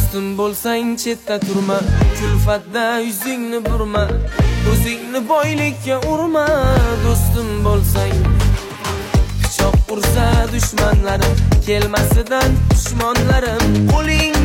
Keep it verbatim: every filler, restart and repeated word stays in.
do'stim bo'lsang chetda turma, kulfatda yuzingni burma, o'zingni boylikka urma. Do'stim bo'lsang pichoq ursa dushmanlarim, kelmasidan dushmonlarim, qo'ling